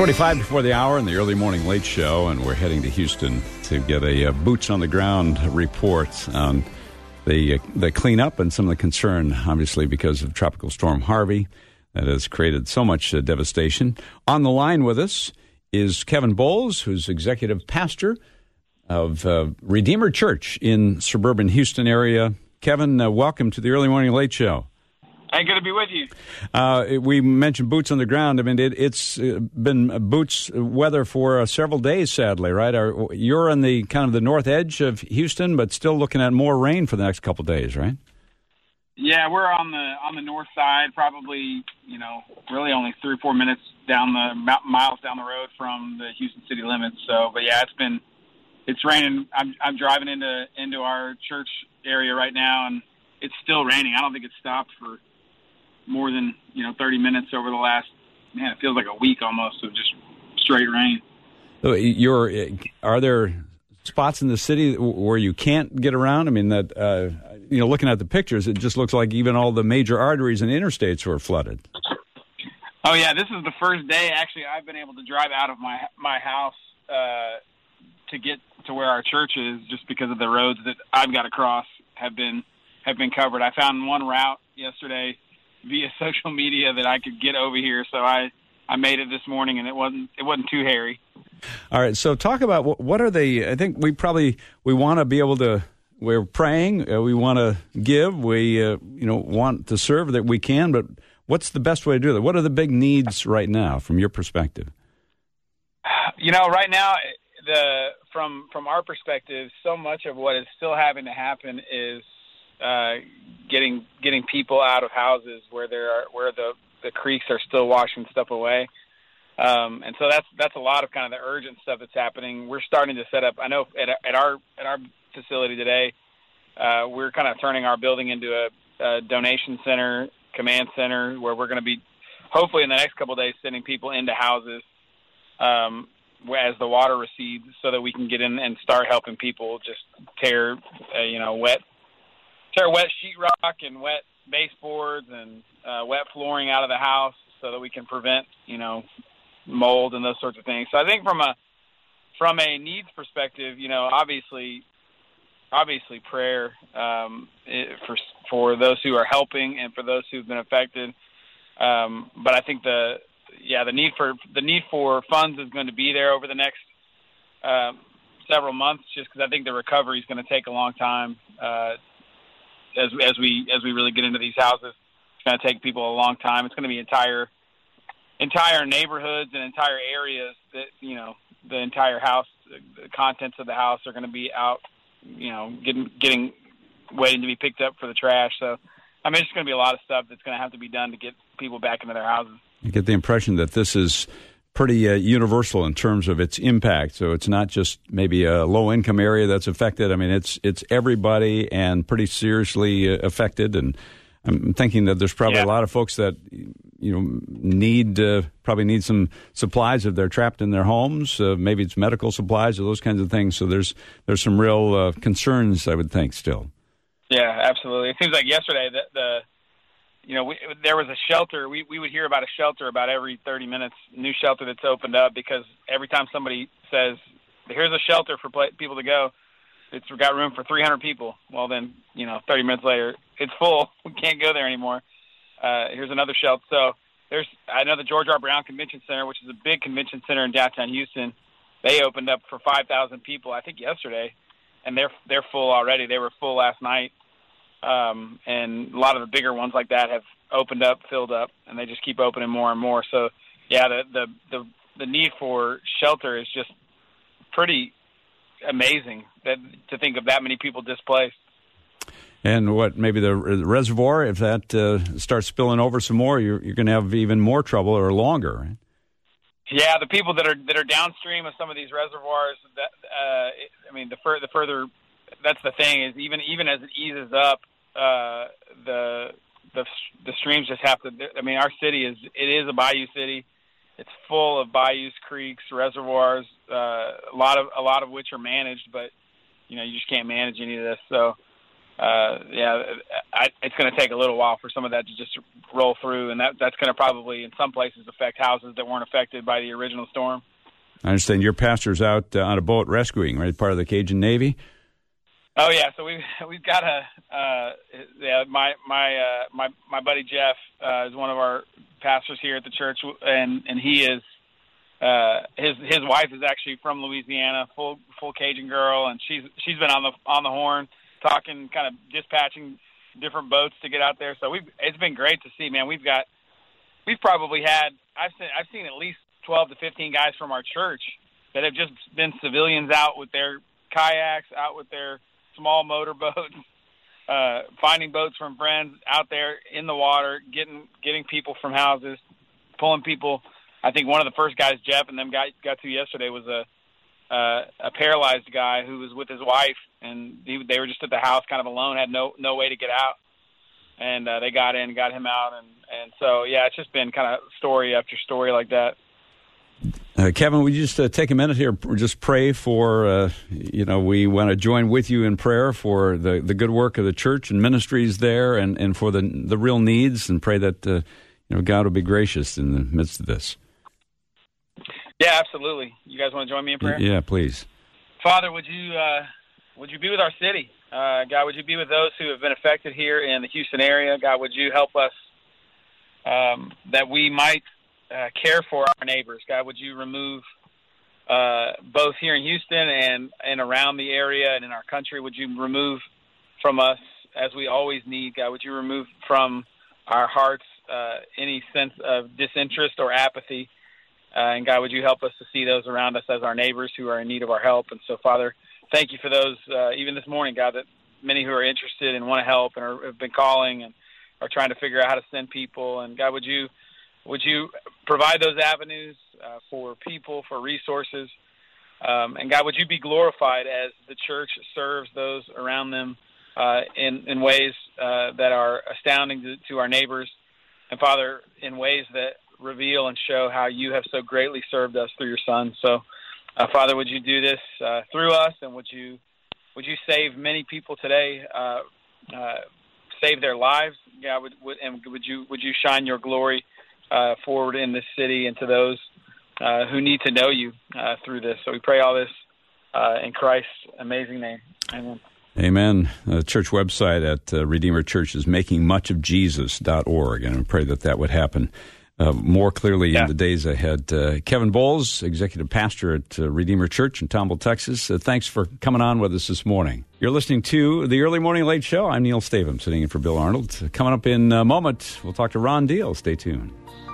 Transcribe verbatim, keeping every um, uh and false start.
forty-five before the hour in the early morning late show, and we're heading to Houston to get a uh, boots-on-the-ground report on the, uh, the cleanup and some of the concern, obviously, because of Tropical Storm Harvey that has created so much uh, devastation. On the line with us is Kevin Bowles, who's executive pastor of uh, Redeemer Church in suburban Houston area. Kevin, uh, welcome to the early morning late show. Hey, good to be with you. Uh, we mentioned boots on the ground. I mean, it, it's been boots weather for uh, several days, sadly, right? Are, you're on the kind of the north edge of Houston, but still looking at more rain for the next couple of days, right? Yeah, we're on the on the north side, probably, you know, really only three or four minutes down the miles down the road from the Houston city limits. So, but yeah, it's been it's raining. I'm I'm driving into into our church area right now, and it's still raining. I don't think it's stopped for more than, you know, thirty minutes over the last, man, it feels like a week almost of just straight rain. So you're, are there spots in the city where you can't get around? I mean, that, uh, you know, looking at the pictures, it just looks like even all the major arteries and interstates were flooded. Oh, yeah, this is the first day, actually, I've been able to drive out of my my house uh, to get to where our church is, just because of the roads that I've got to cross have been have been covered. I found one route yesterday via social media that I could get over here, so I, I made it this morning, and it wasn't it wasn't too hairy. All right, so talk about what, what are the? I think we probably we want to be able to. We're praying. Uh, we want to give. We uh, you know want to serve that we can. But what's the best way to do that? What are the big needs right now, from your perspective? You know, right now, the from from our perspective, so much of what is still having to happen is Uh, getting getting people out of houses where there are where the, the creeks are still washing stuff away, um, and so that's that's a lot of kind of the urgent stuff that's happening. We're starting to set up. I know at, at our at our facility today, uh, we're kind of turning our building into a, a donation center, command center, where we're going to be hopefully in the next couple of days sending people into houses um, as the water recedes, so that we can get in and start helping people just tear uh, you know wet. tear wet sheetrock and wet baseboards and uh, wet flooring out of the house, so that we can prevent, you know, mold and those sorts of things. So I think from a from a needs perspective, you know, obviously, obviously prayer um, it, for for those who are helping and for those who've been affected. Um, but I think the yeah the need for the need for funds is going to be there over the next uh, several months, just because I think the recovery is going to take a long time. Uh, As as we as we really get into these houses, it's going to take people a long time. It's going to be entire entire neighborhoods and entire areas that, you know, the entire house, the contents of the house are going to be out, you know, getting getting waiting to be picked up for the trash. So, I mean, it's just going to be a lot of stuff that's going to have to be done to get people back into their houses. You get the impression that this is pretty uh, universal in terms of its impact. So it's not just maybe a low-income area that's affected. I mean, it's it's everybody and pretty seriously uh, affected. And I'm thinking that there's probably yeah. a lot of folks that, you know, need uh, probably need some supplies if they're trapped in their homes. Uh, maybe it's medical supplies or those kinds of things. So there's there's some real uh, concerns, I would think, still. Yeah, absolutely. It seems like yesterday that the You know, we, there was a shelter. We, we would hear about a shelter about every thirty minutes, new shelter that's opened up, because every time somebody says, here's a shelter for play, people to go, it's got room for three hundred people. Well, then, you know, thirty minutes later, it's full. We can't go there anymore. Uh, here's another shelter. So there's, I know the George R. Brown Convention Center, which is a big convention center in downtown Houston, they opened up for five thousand people, I think yesterday, and they're they're full already. They were full last night. Um, and a lot of the bigger ones like that have opened up, filled up, and they just keep opening more and more. So, yeah, the the the, the need for shelter is just pretty amazing, that to think of that many people displaced. And what, maybe the reservoir, if that uh, starts spilling over some more, you're, you're going to have even more trouble or longer, right? Yeah, the people that are that are downstream of some of these reservoirs, that uh, I mean, the, fur, the further, that's the thing, is even even as it eases up, Uh, the the the streams just have to. I mean, our city is it is a bayou city. It's full of bayous, creeks, reservoirs. Uh, a lot of a lot of which are managed, but you know you just can't manage any of this. So uh, yeah, I, it's going to take a little while for some of that to just roll through, and that that's going to probably in some places affect houses that weren't affected by the original storm. I understand your pastor's out uh, on a boat rescuing, right? Part of the Cajun Navy. Oh yeah, so we've we've got a uh, yeah my my uh, my my buddy Jeff uh, is one of our pastors here at the church, and and he is uh, his his wife is actually from Louisiana, full full Cajun girl, and she's she's been on the on the horn talking, kind of dispatching different boats to get out there. So we've it's been great to see, man. We've got we've probably had I've seen I've seen at least twelve to fifteen guys from our church that have just been civilians out with their kayaks, out with their small motor boats, uh, finding boats from friends out there in the water, getting getting people from houses, pulling people. I think one of the first guys Jeff and them got got to yesterday was a uh, a paralyzed guy who was with his wife, and he, they were just at the house, kind of alone, had no no way to get out, and uh, they got in, got him out, and and so yeah, it's just been kind of story after story like that. Uh, Kevin, would you just uh, take a minute here, just pray for, uh, you know, we want to join with you in prayer for the, the good work of the church and ministries there, and, and for the the real needs, and pray that, uh, you know, God will be gracious in the midst of this. Yeah, absolutely. You guys want to join me in prayer? Yeah, please. Father, would you uh, would you be with our city? Uh, God, would you be with those who have been affected here in the Houston area? God, would you help us um, that we might Uh, care for our neighbors. God, would you remove uh, both here in Houston and, and around the area and in our country, would you remove from us, as we always need, God, would you remove from our hearts uh, any sense of disinterest or apathy? Uh, and God, would you help us to see those around us as our neighbors who are in need of our help? And so, Father, thank you for those, uh, even this morning, God, that many who are interested and want to help and are, have been calling and are trying to figure out how to send people. And God, would you Would you provide those avenues uh, for people, for resources? Um, and God, would you be glorified as the church serves those around them uh, in, in ways uh, that are astounding to, to our neighbors? And Father, in ways that reveal and show how you have so greatly served us through your Son. So, uh, Father, would you do this uh, through us? And would you would you save many people today, uh, uh, save their lives? God, would, would, and would you would you shine your glory Uh, forward in this city and to those uh, who need to know you uh, through this. So we pray all this uh, in Christ's amazing name. Amen. Amen. The church website at uh, Redeemer Church is making much of jesus dot org, and I pray that that would happen uh, more clearly yeah. in the days ahead. Uh, Kevin Bowles, executive pastor at uh, Redeemer Church in Tomball, Texas, uh, thanks for coming on with us this morning. You're listening to the Early Morning Late Show. I'm Neil Stavum, sitting in for Bill Arnold. Coming up in a moment, we'll talk to Ron Deal. Stay tuned.